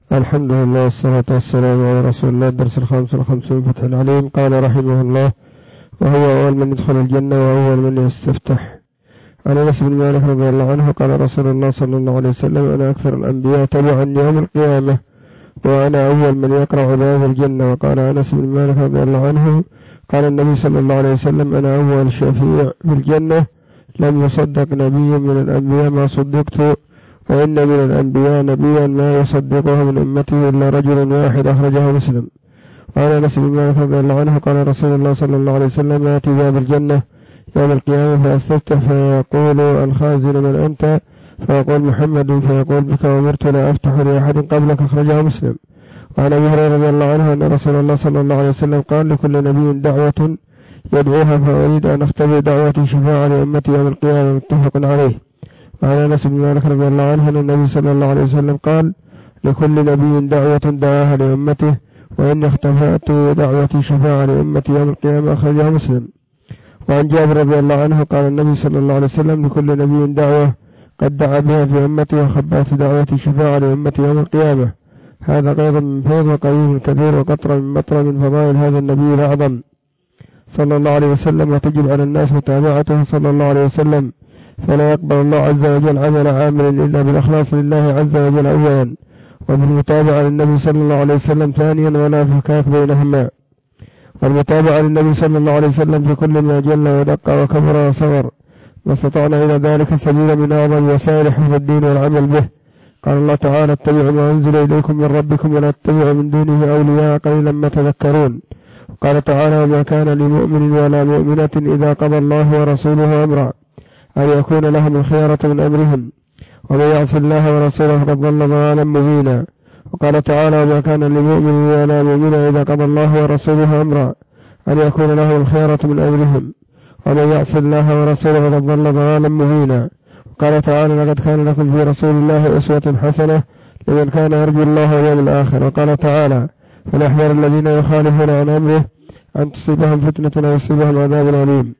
الحمد لله والصلاة والسلام على رسول الله. الدرس 55 فتح العليم. قال رحمه الله: وهو أول من يدخل الجنة وأول من يستفتح. عن أنس بن مالك رضي الله عنه قال رسول الله صلى الله عليه وسلم: أنا أكثر الأنبياء تبعا يوم القيامة وأنا أول من يقرأ باب الجنة. وقال أنس بن مالك رضي الله عنه قال النبي صلى الله عليه وسلم: أنا أول شفيع في الجنة، لم يصدق نبي من الأنبياء ما صدقت، وإن من الأنبياء نبيا ما يصدقه من أمته إلا رجل واحد، أخرجه مسلم. وعن أنس بن مالك رضي الله عنه قال رسول الله صلى الله عليه وسلم: آتي باب الجنة يوم القيامة فأستفتح فيقول الخازن: من أنت؟ فيقول: محمد. فيقول: بك أمرت لا أفتح لأحد قبلك، أخرجه مسلم. وعن أبي هريرة رضي الله عنه أن رسول الله صلى الله عليه وسلم قال: لكل نبي دعوة يدعوها، فأريد أن أختبر دعوتي شفاعة لأمتي يوم القيامة، متفق عليه. وعن أنس بن مالك رضي الله عنه أن النبي صلى الله عليه وسلم قال: لكل نبي دعوة دعاها لأمته، وإن اختبأت دعوتي شفاعة لأمتي يوم القيامة، أخرجها مسلم. وعن جابر رضي الله عنه قال النبي صلى الله عليه وسلم: لكل نبي دعوة قد دعا بها في أمتي، وخبأت دعوتي شفاعة لأمتي يوم القيامة. هذا قيض من فيض وقليل كثير وقطر من مطر من فضائل هذا النبي الأعظم صلى الله عليه وسلم، وتجب على الناس متابعته صلى الله عليه وسلم، فلا يقبل الله عز وجل عمل عامل إلا بالإخلاص لله عز وجل أولا، وبالمتابعة للنبي صلى الله عليه وسلم ثانيا، ولا فكاك بينهما. والمتابعة للنبي صلى الله عليه وسلم في كل ما جل ودق وكبر وصغر، ما استطعنا إلى ذلك سبيلا من أعظم وسائل حفظ الدين والعمل به. قال الله تعالى: اتبعوا ما أنزل إليكم من ربكم ولا تتبعوا من دونه أولياء قليلا ما تذكرون. قال تعالى: وما كان لمؤمن ولا مؤمنة إذا قضى الله ورسوله أمرا أن يكون لهم الخيرة من أمرهم، ومن يعص الله ورسوله فقد ضل ضلالا مبينا. وقال تعالى: وما كان لمؤمن ولا مؤمنة إذا قضى الله ورسوله أمرا أن يكون لهم الخيرة من أمرهم، ومن يعص الله ورسوله فقد ضل ضلالا مبينا. وقال تعالى: لقد كان لكم في رسول الله أسوة حسنة لمن كان يرجو الله واليوم الآخر. وقال تعالى: فليحذر الذين يخالفون عن أمره أن تصيبهم فتنة أو يصيبهم عذاب أليم.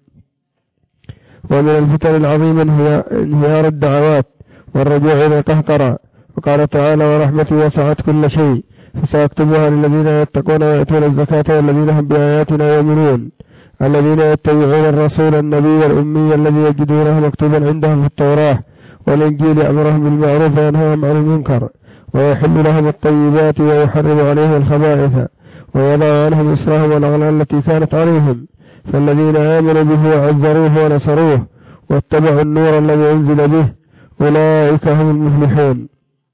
ومن الفتن العظيمة انهيار الدعوات والرجوع إلى القهقرة. وقال تعالى: ورحمتي وسعت كل شيء فسأكتبها للذين يتقون ويأتون الزكاة والذين هم بآياتنا يؤمنون، الذين يتبعون الرسول النبي الأمي الذي يجدونه مكتوبا عندهم في التوراة والإنجيل، أمرهم بالمعروف وينهاهم عن المنكر، ويحل لهم الطيبات ويحرم عليهم الخبائث، ويضع عنهم إصرهم والأغلال التي كانت عليهم. فالذين آمنوا به وعزروه ونصروه واتبعوا النور الذي أنزل به أولئك هم المفلحون.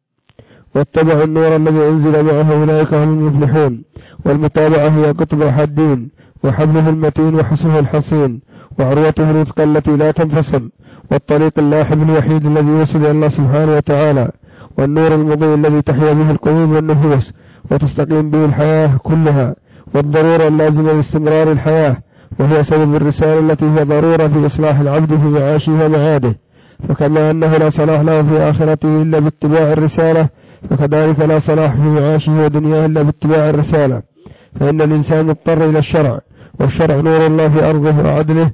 والمتابعة هي قطب الحدين وحبله المتين وحسنه الحصين وعروته الوثقى التي لا تنفصل، والطريق اللاحب الوحيد الذي يوصل إلى الله سبحانه وتعالى، والنور المضيء الذي تحيا به القلوب والنفوس وتستقيم به الحياة كلها، والضرورة اللازمة لاستمرار الحياة، وهي سبب الرسالة التي هي ضرورة في إصلاح العبد في معاشه ومعاده. فكما أنه لا صلاح له في آخرته إلا باتباع الرسالة، فكذلك لا صلاح في معاشه ودنياه إلا باتباع الرسالة. فإن الإنسان مضطر إلى الشرع، والشرع نور الله في أرضه وعدله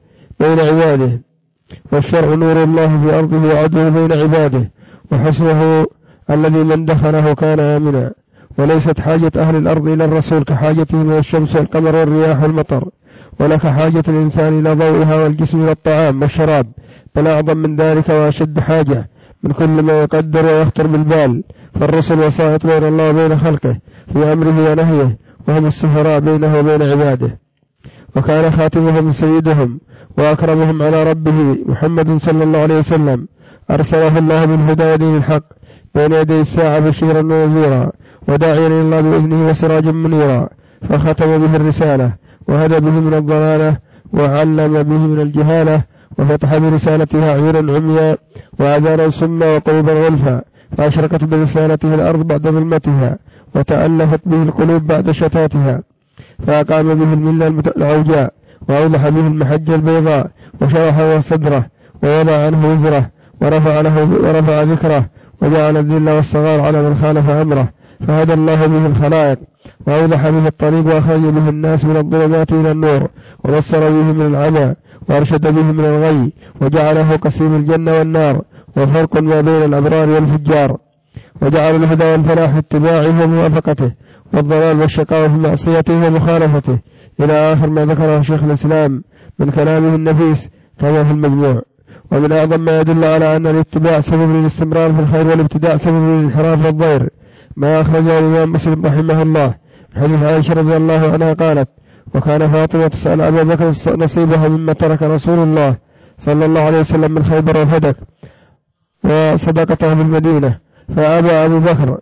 بين عباده، وحسنه الذي من دخله كان آمنا. وليست حاجة أهل الأرض إلى الرسول كحاجتهم إلى الشمس والقمر والرياح والمطر، ولا كحاجة الإنسان إلى ضوئها والجسم إلى الطعام والشراب، بل أعظم من ذلك وأشد حاجة من كل ما يقدر ويخطر بالبال. فالرسل وسائط بين الله وبين خلقه في أمره ونهيه، وهم السفراء بينه وبين عباده. وكان خاتمهم سيدهم وأكرمهم على ربه محمد صلى الله عليه وسلم، أرسله الله بالهدى ودين الحق بين يدي الساعة بشيرا ونذيرا، وداعيا إلى الله بإذنه وسراجا منيرا، فختم به الرسالة وهدى به من الضلالة وعلم به من الجهالة، وفتح برسالتها عيونا عميا وآذانا سما وقلوبا غلفا، فأشركت برسالته الأرض بعد ظلمتها، وتألفت به القلوب بعد شتاتها، فأقام به الملة العوجاء، وأوضح به المحجة البيضاء، وشرح صدره ووضع عنه وزره، ورفع ذكره، وجعل الذل والصغار على من خالف أمره، فهدى الله به الخلائق، وأوضح به الطريق، وأخرج به الناس من الظلمات إلى النور، وبصر به من العمى، وأرشد به من الغي، وجعله قسيم الجنة والنار، وفرق ما بين الأبرار والفجار. وجعل الهدى والفلاح في اتباعه وموافقته، والضلال والشقاء في معصيته ومخالفته، إلى آخر ما ذكره شيخ الإسلام من كلامه النفيس كما في المجموع. ومن أعظم ما يدل على أن الاتباع سبب للاستمرار في الخير والابتداع سبب للانحراف والضير ما أخرجه الإمام مسلم رحمه الله من حديث عائشة رضي الله عنها قالت: وكان فاطمة تسأل أبا بكر نصيبها مما ترك رسول الله صلى الله عليه وسلم من خيبر والهدك وصدقته بالمدينة، فأبى أبو بكر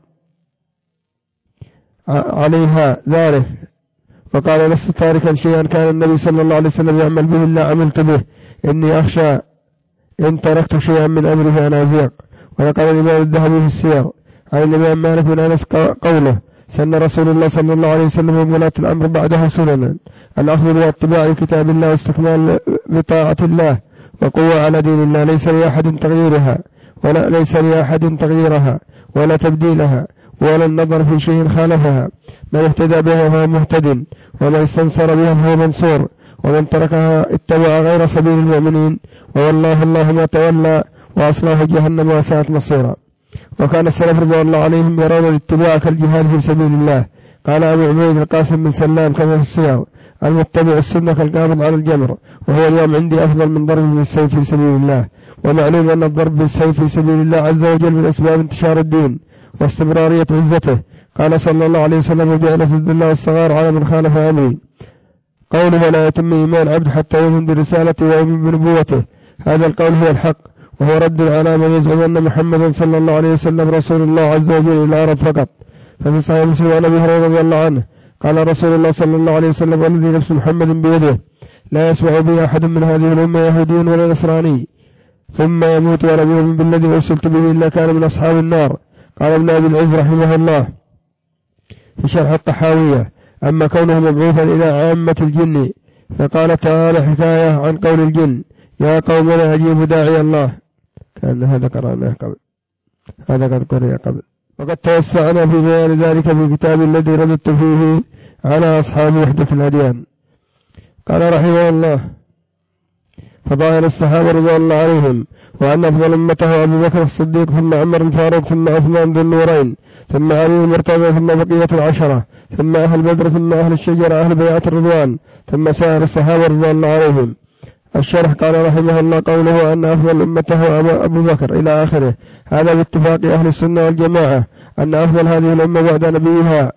عليها ذلك وقال: لست تاركا شيئا كان النبي صلى الله عليه وسلم يعمل به إلا عملت به، إني أخشى إن تركت شيئا من أمره أن أزيغ. ونقل الإمام الذهبي في السير عن الإمام مالك بن أنس قوله: سن رسول الله صلى الله عليه وسلم ولاة الأمر بعده سننا: الأخذ باتباع كتاب الله واستكمال بطاعة الله وقوة على دين الله، ليس لأحد تغييرها ولا تبديلها ولا النظر في شيء خالفها. من اهتدى بها فهو مهتد، ومن استنصر بها فهو منصور، ومن تركها اتبع غير سبيل المؤمنين والله ما تولى وأصلاه جهنم وساءت مصيرا. وكان السلف رضي الله عليهم يرون الاتباع كالجهاد في سبيل الله. قال أبو عبيد القاسم بن سلام كما في السياق: المتبع السنة كالقابض على الجمر، وهو اليوم عندي أفضل من ضرب بالسيف في سبيل الله. ومعلوم أن الضرب بالسيف في سبيل الله عز وجل من أسباب انتشار الدين واستمرارية عزته. قال صلى الله عليه وسلم: وجعلت الذل والصغار على من خالف أمري. قوله: لا يتم إيمان عبد حتى يؤمن برسالته ويؤمن بنبوته، هذا القول هو الحق، وهو رد على من يزعم أن محمدا صلى الله عليه وسلم رسول الله عز وجل إلى العرب فقط. ففي صحيح مسلم عن أبي هريرة رضي الله عنه قال رسول الله صلى الله عليه وسلم: والذي نفس محمد بيده لا يسمع به أحد من هذه الأمة يهودي ولا نصراني ثم يموت ولم يؤمن بالذي أرسلت به إلا كان من أصحاب النار. قال ابن أبي العز رحمه الله في شرح الطحاوية: أما كونه مبعوثا إلى عامة الجن، فقال تعالى حكاية عن قول الجن: يا قوم لا أجيب داعي الله. كان هذا قرأناه قبل، هذا قد قرأ قبل، وقد توسعنا في بيان ذلك في كتاب الذي رددت فيه على أصحاب وحدة الأديان. قال رحمه الله: فضائل الصحابة رضي الله عليهم، وأن أفضل أمته أبو بكر الصديق، ثم عمر الفاروق، ثم عثمان ذو النورين، ثم علي المرتضى، ثم بقية العشرة، ثم أهل بدر، ثم أهل الشجرة أهل بيعة الرضوان، ثم سائر الصحابة رضي الله عليهم. الشرح قال رحمه الله: قوله أن أفضل أمته أبو بكر إلى آخره، هذا باتفاق أهل السنة والجماعة أن أفضل هذه الأمة بعد نبيها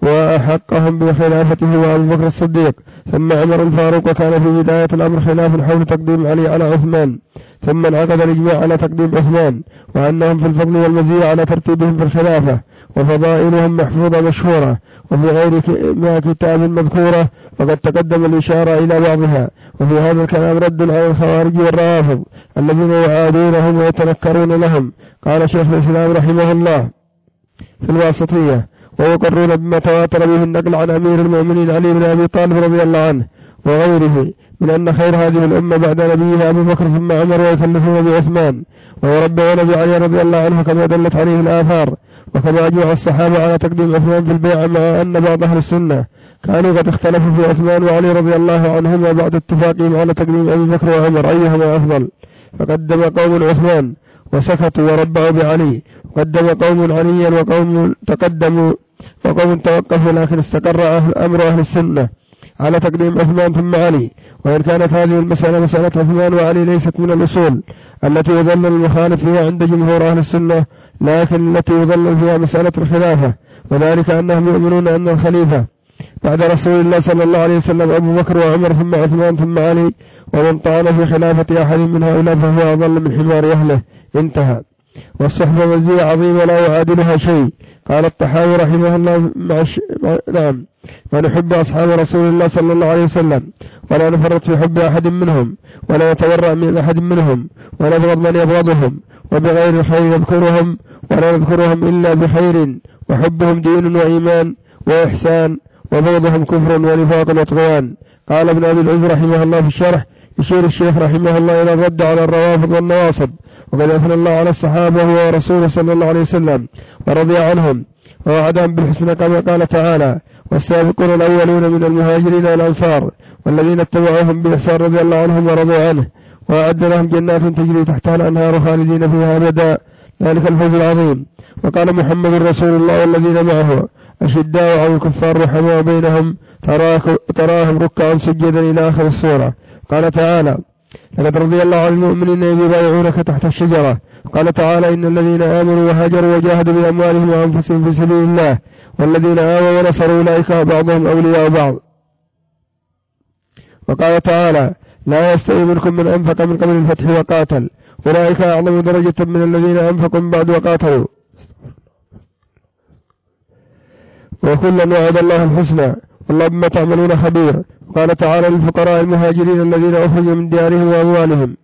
وأحقهم بخلافته وأبو بكر الصديق، ثم عمر الفاروق، وكان في بداية الأمر خلاف حول تقديم علي على عثمان، ثم انعقد الإجماع على تقديم عثمان، وأنهم في الفضل والمزية على ترتيبهم في الخلافة، وفضائلهم محفوظة مشهورة وفي غير ما كتاب مذكورة، وقد تقدم الإشارة إلى بعضها. وفي هذا الكلام رد على الخوارج والروافض الذين يعادونهم ويتنكرون لهم. قال شيخ الإسلام رحمه الله في الواسطية: ويقرون بما تواتر به النقل عن أمير المؤمنين علي بن أبي طالب رضي الله عنه وغيره من أن خير هذه الأمة بعد نبيها أبو بكر، ثم عمر، ويثلثون بعثمان، ويربعون بعلي رضي الله عنه كما دلت عليه الآثار. وكما أجمع الصحابة على تقديم عثمان في البيعة، مع أن بعض أهل السنة كانوا قد اختلفوا في عثمان وعلي رضي الله عنهما بعد اتفاقهم على تقديم أبي بكر وعمر أيهما أفضل، فقدم قوم عثمان وسكتوا وربعوا بعلي، وقدم قوم عليا وقوم تقدموا وقوم توقفوا، لكن استقر أمر أهل السنة على تقديم عثمان ثم علي. وإن كانت هذه المسألة مسألة عثمان وعلي ليست من الأصول التي يضلل المخالف فيها عند جمهور أهل السنة، لكن التي يضلل فيها مسألة الخلافة، وذلك أنهم يؤمنون أن الخليفة بعد رسول الله صلى الله عليه وسلم أبو بكر وعمر ثم عثمان ثم علي، ومن طعن في خلافة أحد من هؤلاء فهو أضل من حمار أهله. انتهى. والصحبة مزية عظيمة لا يعادلها شيء. قال الطحاوي رحمه الله: نعم، ونحب أصحاب رسول الله صلى الله عليه وسلم، ولا نفرط في حب أحد منهم، ولا نتورع من أحد منهم، ونبغض من يبغضهم، وبغير الخير نذكرهم، ولا نذكرهم إلا بخير، وحبهم دين وإيمان وإحسان، وبغضهم كفر ونفاق وطغيان. قال ابن أبي العز رحمه الله في الشرح: يشير الشيخ رحمه الله إلى الرد على الروافض والنواصب، وقد أثنى الله على الصحابة ورسوله صلى الله عليه وسلم ورضي عنهم ووعدهم بالحسنى كما قال تعالى: والسابقون الأولون من المهاجرين والأنصار والذين اتبعوهم بإحسان رضي الله عنهم ورضوا عنه، وأعد لهم جنات تجري تحتها الأنهار خالدين فيها أبدا، ذلك الفوز العظيم. وقال محمد رسول الله والذين معه أشداء على الكفار رحماء بينهم تراهم ركعا سجدا إلى آخر السورة. قال تعالى لقد رضي الله عن المؤمنين إذ يبايعونك تحت الشجرة. قال تعالى إن الذين آمنوا وهاجروا وجاهدوا بأموالهم وأنفسهم في سبيل الله والذين آووا ونصروا أولئك بعضهم أولياء بعض. وقال تعالى لا يستوي منكم من أنفق من قبل الفتح وقاتل أولئك أعظم درجة من الذين أنفقوا من بعد وقاتلوا وكلا وعد الله الحسنى والله بما تعملون خبير. وقال تعالى للفقراء المهاجرين الذين أخرجوا من ديارهم وأموالهم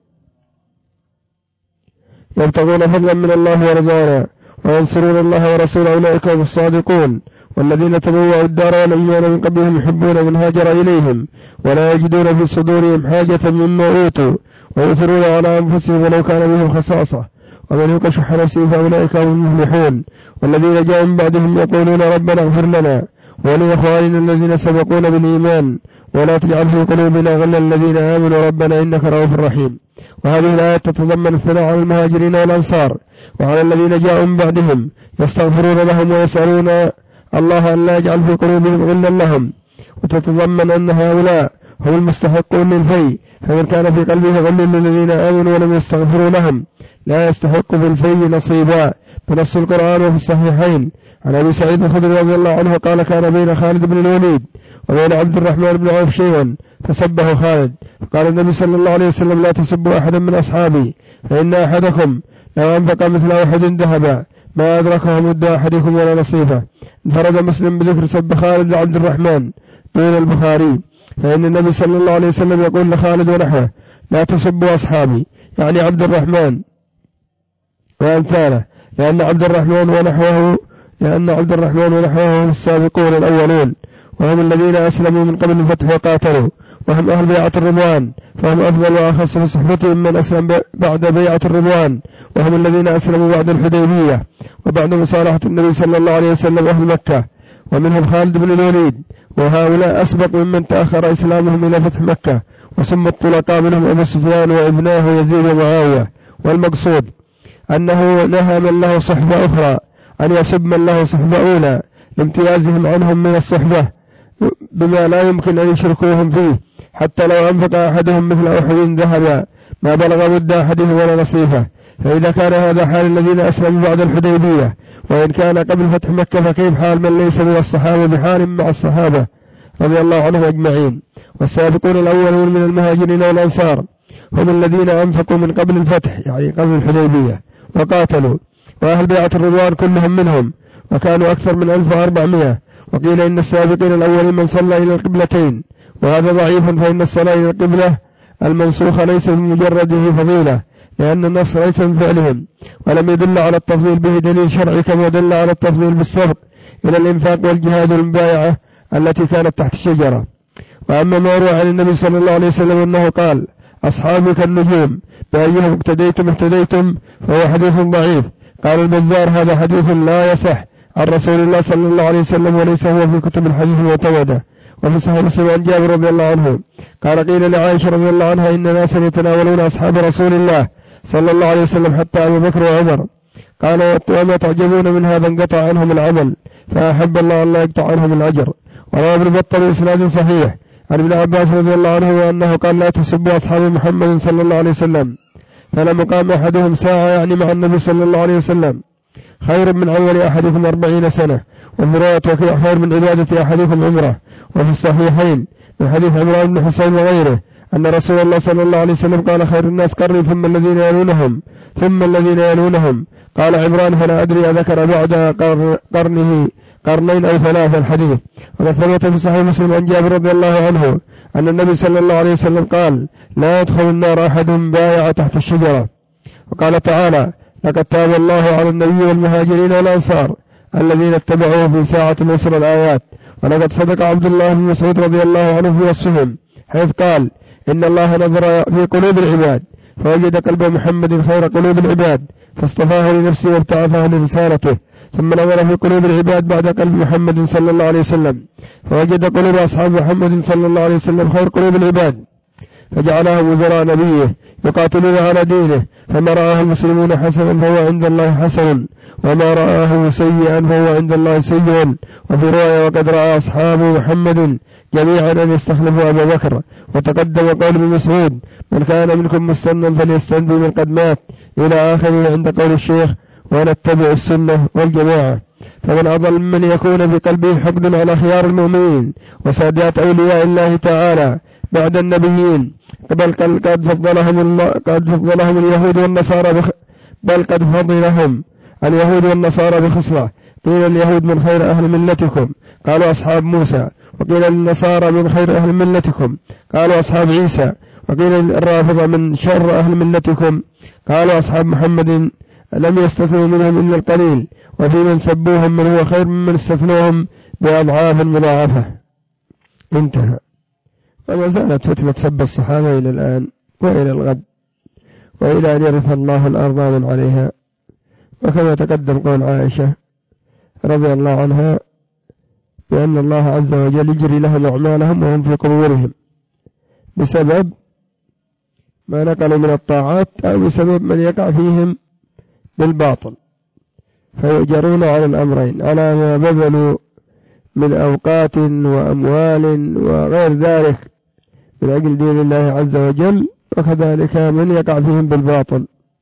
يبتغون فضلا من الله ورضوانا وينصرون الله ورسوله أولئك هم الصادقون. والذين تبوأوا الدار والإيمان من قبلهم يحبون من هاجر إليهم ولا يجدون في صدورهم حاجة مما أوتوا ويؤثرون على أنفسهم ولو كان بهم خصاصة ومن يوق شح نفسه فأولئك هم المفلحون. والذين جاءوا من بعدهم يقولون ربنا اغفر لنا ولإخواننا الذين سبقونا بالإيمان ولا تجعل في قلوبنا غلا الذين آمنوا ربنا إنك رؤوف رحيم. وهذه الآية تتضمن الثناء على المهاجرين والأنصار وعلى الذين جاءوا من بعدهم يستغفرون لهم ويسألون الله أن لا يجعل في قلوبهم غلا لهم. وتتضمن أن هؤلاء هم المستحقون للفي فمن كان في قلبه غل للذين آمنوا ولم يستغفروا لهم لا يستحق بالفي نصيبا بنص القرآن. وفي الصحيحين عن أبي سعيد الخدري رضي الله عنه قال كان بين خالد بن الوليد وبين عبد الرحمن بن عوف شيئا فسبه خالد فقال النبي صلى الله عليه وسلم لا تسبوا أحدا من أصحابي فإن أحدكم لو أنفق مثل أحد ذهبا ما أدركه مد أحدكم ولا نصيفه. انفرد مسلم بذكر سب خالد لعبد الرحمن دون البخاري فإن النبي صلى الله عليه وسلم يقول لخالد ونحوه لا تسبوا أصحابي يعني عبد الرحمن وأمثاله لأن عبد الرحمن ونحوه هم السابقون الأولون وهم الذين أسلموا من قبل الفتح وقاتلوا وهم أهل بيعة الرضوان فهم أفضل وأخص في صحبتهم من أسلم بعد بيعة الرضوان وهم الذين أسلموا بعد الحديبية وبعد مصالحة النبي صلى الله عليه وسلم أهل مكة ومنهم خالد بن الوليد وهؤلاء أسبق ممن تأخر إسلامهم إلى فتح مكة وسمى الطلقاء منهم أبو سفيان وابناه يزيد ومعاوية. والمقصود أنه نهى من له صحبة أخرى أن يسب من له صحبة أولى لامتيازهم عنهم من الصحبة بما لا يمكن أن يشركوهم فيه حتى لو أنفق أحدهم مثل أحد ذهبا ما بلغ مد أحدهم ولا نصيفه. فإذا كان هذا حال الذين أسلموا بعد الحديبية وإن كان قبل فتح مكة فكيف حال من ليس من الصحابة بحال مع الصحابة رضي الله عنهم أجمعين. والسابقون الأولون من المهاجرين والأنصار هم الذين أنفقوا من قبل الفتح يعني قبل الحديبية وقاتلوا وأهل بيعة الرضوان كلهم منهم وكانوا أكثر من 1400. وقيل إن السابقين الأولين من صلى إلى القبلتين وهذا ضعيف فإن الصلاة إلى القبلة المنسوخة ليس بمجرده فضيلة لأن النص ليس من فعلهم ولم يدل على التفضيل به دليل شرعي كما دل على التفضيل بالسبق إلى الإنفاق والجهاد والمبايعة التي كانت تحت الشجرة. وأما ما روى عن النبي صلى الله عليه وسلم أنه قال أصحابي كالنجوم بأيهم اهتديتم فهو حديث ضعيف. قال البزار هذا حديث لا يصح عن رسول الله صلى الله عليه وسلم وليس هو في كتب الحديث المعتمدة. وفي صحيح مسلم عن جابر رضي الله عنه قال قيل لعائشة رضي الله عنها إن ناسا يتناولون أصحاب رسول الله صلى الله عليه وسلم حتى أبو بكر وعمر قال وما تعجبون من هذا انقطع عنهم العمل فأحب الله أن لا يقطع عنهم الأجر. وروى ابن بطة بإسناد صحيح عن ابن عباس رضي الله عنه وأنه قال لا تسبوا أصحاب محمد صلى الله عليه وسلم فلما قام أحدهم ساعة يعني مع النبي صلى الله عليه وسلم خير من عمل أحدكم 40 سنة وفي رواية وكيع خير من عبادة أحدكم عمره. وفي الصحيحين من حديث عمران بن حسين وغيره أن رسول الله صلى الله عليه وسلم قال خير الناس قرني ثم الذين يلونهم قال عمران فلا أدري أذكر بعد قرنه قرنين أو 3 الحديث. وقد ثبت في صحيح مسلم عن جابر رضي الله عنه أن النبي صلى الله عليه وسلم قال لا يدخل النار أحد بايع تحت الشجرة. وقال تعالى لقد تاب الله على النبي والمهاجرين والأنصار الذين اتبعوه في ساعة العسر الآيات. ولقد صدق عبد الله بن مسعود رضي الله عنه في وصفهم حيث قال إن الله نظر في قلوب العباد فوجد قلب محمد خير قلوب العباد فاصطفاه لنفسه وابتعثه لرسالته ثم نظر في قلوب العباد بعد قلب محمد صلى الله عليه وسلم فوجد قلوب أصحاب محمد صلى الله عليه وسلم خير قلوب العباد فجعلهم وزراء نبيه يقاتلون على دينه، فما رآه المسلمون حسنا فهو عند الله حسن، وما رآه سيئا فهو عند الله سيء. وفي رواية وقد رأى أصحاب محمد جميعا أن يستخلفوا أبا بكر. وتقدم قول ابن مسعود: من كان منكم مستنا فليستن بمن قد مات، إلى آخره عند قول الشيخ: ونتبع السنة والجماعة. فمن أضل من يكون في قلبه حقد على خيار المؤمنين وسادات أولياء الله تعالى بعد النبيين، بل قد فضلهم اليهود والنصارى بل قد فضلهم اليهود والنصارى بخصلة. قيل اليهود من خير أهل ملتكم، قالوا أصحاب موسى. وقيل النصارى من خير أهل ملتكم، قالوا أصحاب عيسى. وقيل الرافضة من شر أهل ملتكم، قالوا أصحاب محمد. لم يستثنوا منهم إلا القليل، وفي من سبوهم من هو خير ممن استثنوهم بأضعاف مضاعفة. انتهى. وما زالت فتنة سب الصحابة إلى الآن وإلى الغد، وإلى أن يرث الله الأرض من عليها. وكما تقدم قول عائشة رضي الله عنها بأن الله عز وجل يجري لهم أعمالهم وهم في قبورهم بسبب ما نقلوا من الطاعات أو بسبب من يقع فيهم بالباطل، فيؤجرون على الأمرين، على ما بذلوا من أوقات وأموال وغير ذلك من أجل دين الله عز وجل، وكذلك من يقع فيهم بالباطل